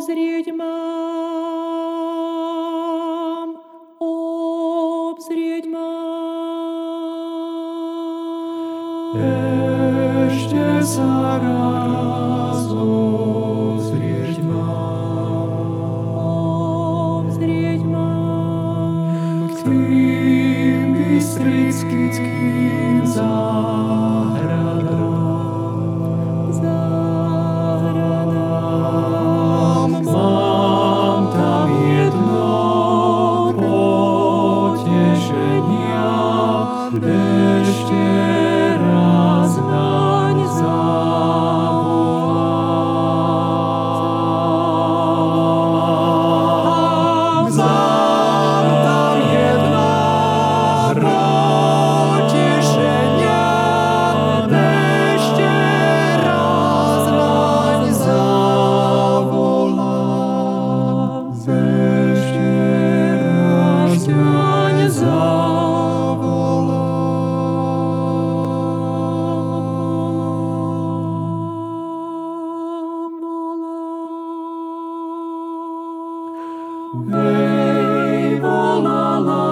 obzrieť mám, obzrieť mám. Ešte sa raz obzrieť mám, obzrieť mám. k tým bystrickým záhradám. Mám tam jedno potešenia, ešte raz naň zavolám. Mám tam jedno potešenia, ešte raz naň zavolám. Ešte raz naň Hej, volala,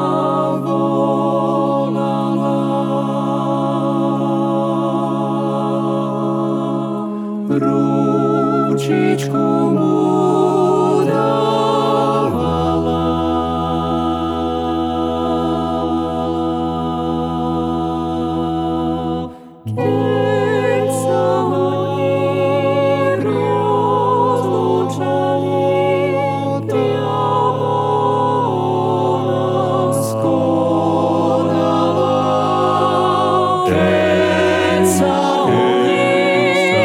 volala, ručičku mu dávala. Keď sa oni rozlúčali, priamo nás konala. Keď sa oni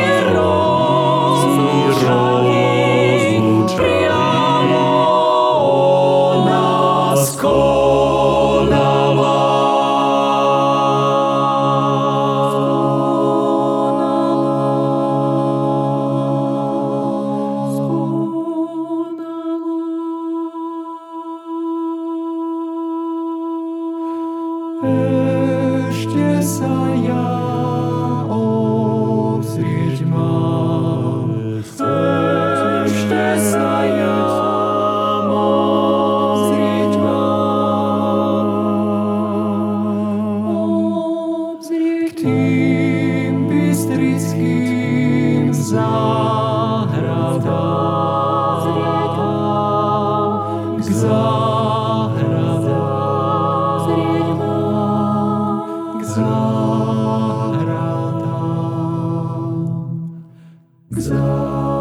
rozlúčali, priamo nás konala. Ešte sa ja obzrieť mám, ešte sa ja obzrieť mám, k tým bystrickým záhradám, k záhradám, k záhradám.